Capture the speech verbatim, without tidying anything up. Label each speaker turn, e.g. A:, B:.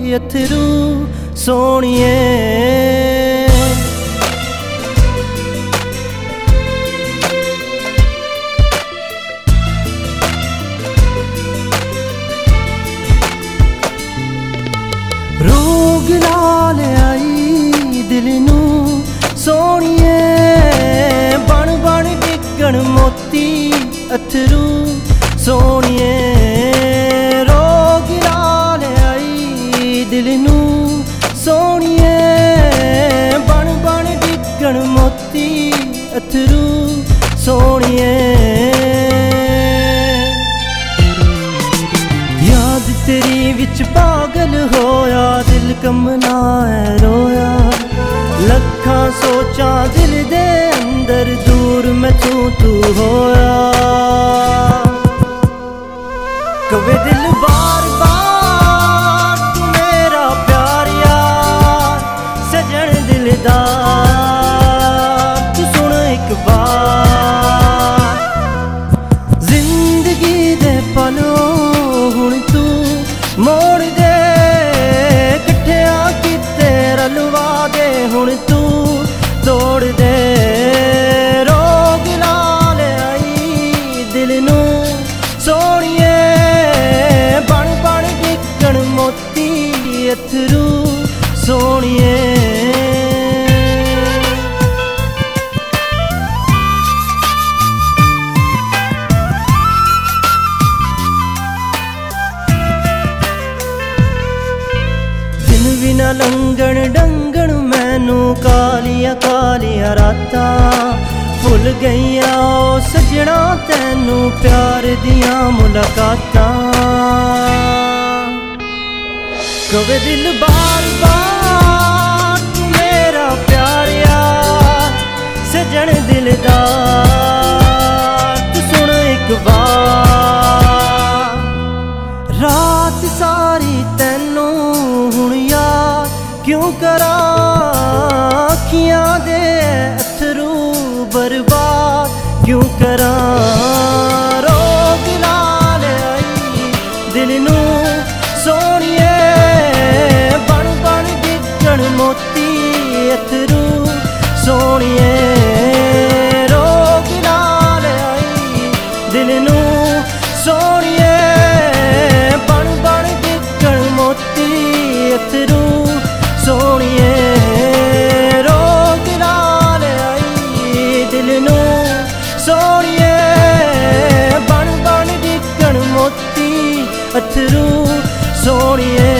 A: अथरू सोनिए। रोग नाल आई दिल नू सोनिए, बन बन डिगण मोती अथरू सोनिए। रोग नाल आई दिल नू सोनिए, बन बन डिगण मोती अथरू सोनिए। याद तेरी विच पागल होया, दिल कमना है रोया। लखां सोचां दिल दे अंदर, दूर मैं तू तू होया। कवे दिल बार बार तू मेरा प्यार यार, सजन दिलदार तू सुन एक बार। जिंदगी दे पलों हुण तू मोड़ दे, कट्ठिया कीते रलवा दे हुण तू तोड़ दे। रोग नाल आई दिल नू सोनिए, बन बन डिगण मोती अथरू सोनिए। बिना लंघण डंगण मैनू कालिया कालिया रातां, भुल गईयां ओ सजना तैनू प्यार दियां मुलाकातां। कवे दिल बार बार तू मेरा प्यार यार, सजन दिलदार तू सुन एक बार। रात सारी तैनू हुण याद क्यों करा, अखियां दे अथरू बर्बाद क्यों करा। रोग नाल आई दिल नू सोनिए, बन बन डिगण मोती अथरू सोनिए। रोग नाल आई दिल नू सोनिए, बन बन डिगण मोती अथरू सोनिए। रोग नाल आई दिल नू सोनिए, बन बन डिगण मोती अथरू सोनिए।